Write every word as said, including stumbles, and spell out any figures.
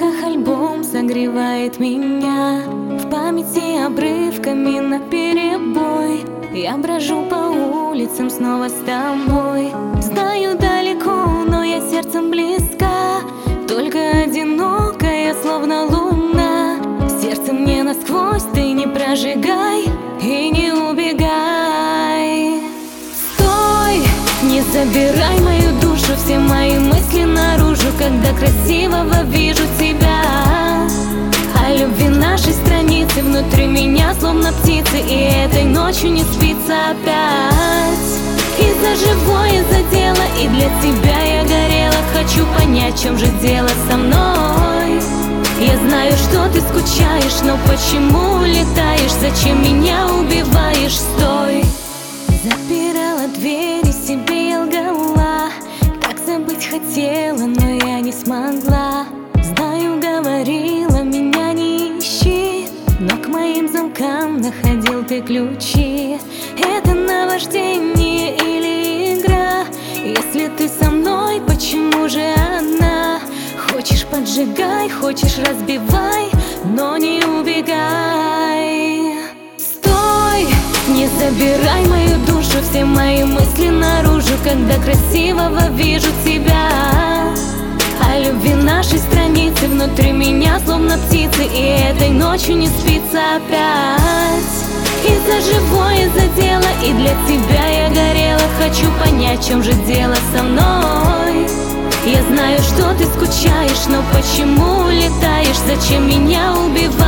руках альбом согревает меня, в памяти обрывками наперебой. Я брожу по улицам снова с тобой. Знаю далеко, но я сердцем близка, только одинокая, словно луна. Сердце мне насквозь ты не прожигай и не убегай. Стой, не забирай мою душу, все мои мысли наружу, когда красивого вижу тебя. О любви нашей страницы внутри меня словно птицы, и этой ночью не спится опять. И за живое задела, и для тебя я горела. Хочу понять, в чем же дело со мной. Я знаю, что ты скучаешь, но почему улетаешь? Зачем меня убиваешь? Стой! Запирала двери, себе я лгала, так забыть хотела, но я не смогла. Знаю, говорила, меня не ищи, но к моим замкам находил ты ключи. Это наваждение или игра? Если ты со мной, почему же одна? Хочешь — поджигай, хочешь — разбивай, но не убегай. Стой, не забирай мою душу, все мои мысли наружу, когда красивого вижу тебя. О любви нашей страницы внутри меня словно птицы, и этой ночью не спится опять. И за живое задела, и для тебя я горела. Хочу понять, в чем же дело со мной. Я знаю, что ты скучаешь, но почему улетаешь? Зачем меня убиваешь?